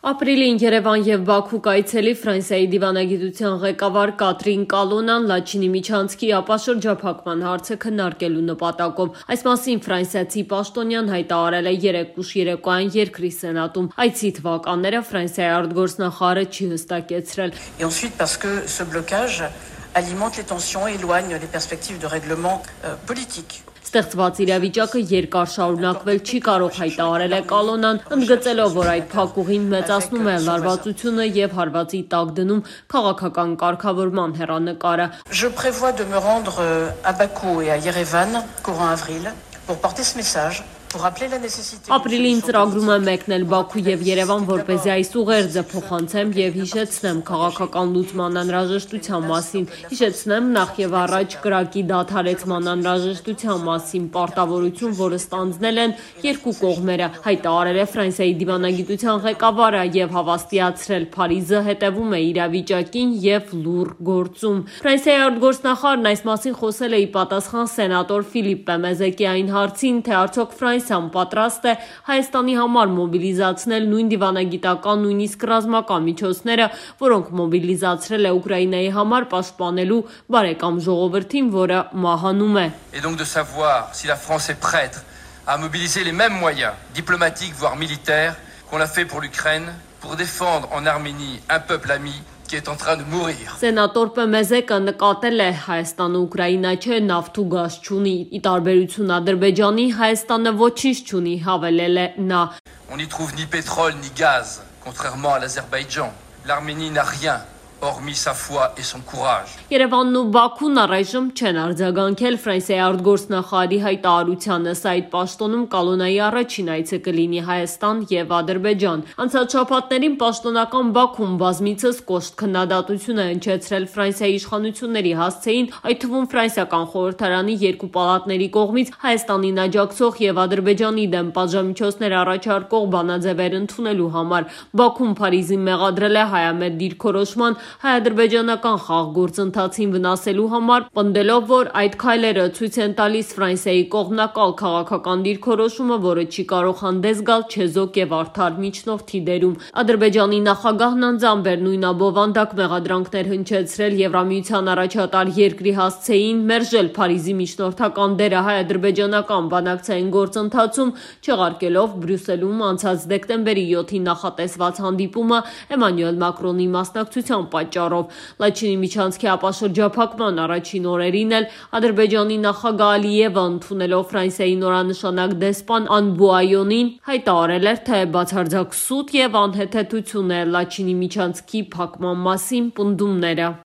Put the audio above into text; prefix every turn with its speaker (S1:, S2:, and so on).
S1: Ապրիլին Երևան և Բաքու կայցելի Ֆրանսիայի դիվանագիտության ղեկավար Կատրին Կալոնան Լաչինի միջանցքի ապաշրջափակման հարցը քննարկելու նպատակով։ Այս մասին ֆրանսիացի պաշտոնյան հայտարարել է երեկուշ երեկոյան երկրի սենատում։ Այցի թվականները Ֆրանսիայի արտգործնախարարը չի հստակեցրել։
S2: Et ensuite parce que ce blocage alimente les tensions et éloigne les perspectives de règlement politique.
S1: Ստեղծված իրավիճակը երկար շարունակվել չի կարող, հայտարարել է Կալոնան, ընդգծելով, որ այդ փակուղին մեծացնում է լարվածությունը և հարվածի տակ դնում քաղաքական կարգավորման հեռանկարը։
S2: Je prévois de me rendre à Bakou et à Yerevan courant avril pour porter ce message.
S1: Ապրիլին ծրագրում եմ մեկնել Բաքու և Երևան, որպեսզի այս ուղերձը փոխանցեմ և հիշեցնեմ քաղաքական լուծման անհրաժեշտության մասին, հիշեցնեմ նախ և առաջ կրակի դադարեցման անհրաժեշտության մասին պարտավորություն, որը ստանձնել են երկու կողմերը, հայտարարել է Ֆրանսիայի դիվանագիտության ղեկավարը և հավաստիացրել Փարիզը հետևում է իրավիճակին և լուռ գործում։ Ֆրանսիայի արտգործնախարարն այս մասին խոսել է ի պատասխան սենատոր Ֆիլիպպե Մեզեկիային հարցին, թե արդյոք Ֆրանսիան պատրաստ է Հայաստանի համար մոբիլիզացնել նույն դիվանագիտական, նույնիսկ ռազմական միջոցները, որոնք մոբիլիզացրել է Ուկրաինայի համար պաշտպանելու բարեկամ ժողովրդին, որը մահանում է։
S3: Et donc de savoir si la France est prête à mobiliser les mêmes moyens diplomatiques voire militaires qu'on l'a fait pour l'Ukraine pour défendre en Arménie un peuple ami qui est en train de mourir.
S1: Սենատոր Պեմեզեկը նկատել է Հայաստանը Ուկրաինա չէ, նավթ ու գազ չունի, ի տարբերություն Ադրբեջանի Հայաստանը ոչինչ չունի, հավելել է նա։
S3: On n'y trouve ni pétrole ni gaz, contrairement à l'Azerbaïdjan. L'Arménie n'a rien. Hormis sa foi et son courage.
S1: Երևանն ու Բաքուն առայժմ չեն արձագանքել Ֆրանսիայի արտգործնախարարի հայտարարությանը, սա այդ պաշտոնում Կալոնայի առաջին այցը կլինի Հայաստան և Ադրբեջան։ Անցած շաբաթներին պաշտոնական Բաքուն բազմիցս կոշտ քննադատություն է հնչեցրել Ֆրանսիայի իշխանությունների հասցեին, այդ թվում ֆրանսիական խորհրդարանի երկու պալատների կողմից Հայաստանին աջակցող և Ադրբեջանի դեմ պատժամիջոցներ առաջարկող բանաձևեր ընդունելու համար։ Բաքուն Փարիզին մեղադրել է հայամետ դիրքորոշման հայ-ադրբեջանական խաղ գործընթացին վնասելու համար, պնդելով, որ այդ քայլերը ցույց են տալիս Ֆրանսիայի կողմնակալ քաղաքական դիրքորոշումը, որը չի կարող հանդես գալ չեզոք և արդար միջնորդի դերում։ Ադրբեջանի նախագահն անձամբ էր նույն աբովանդակ մեղադրանքներ հնչեցրել Եվրամիության առաջատար երկրի հասցեին, մերժել Փարիզի միջնորդական դերը հայ-ադրբեջանական բանակցային գործընթացում, չեղարկելով Բրյուսելում անցած դեկտեմբերի 7-ին նախատեսված հանդիպումը Էմանուել Մակրոնի մասնակցությամբ պատճառով։ Լաչինի միջանցքի ապաշրջափակման առաջին օրերին էլ Ադրբեջանի նախագահ Ալիևը, ընդունելով Ֆրանսիայի նորանշանակ դեսպան Անբուայոնին, հայտարարել էր, թե բացարձակ սուտ և անհեթեթություն է Լաչինի միջանցքի փակման մասին պնդումները։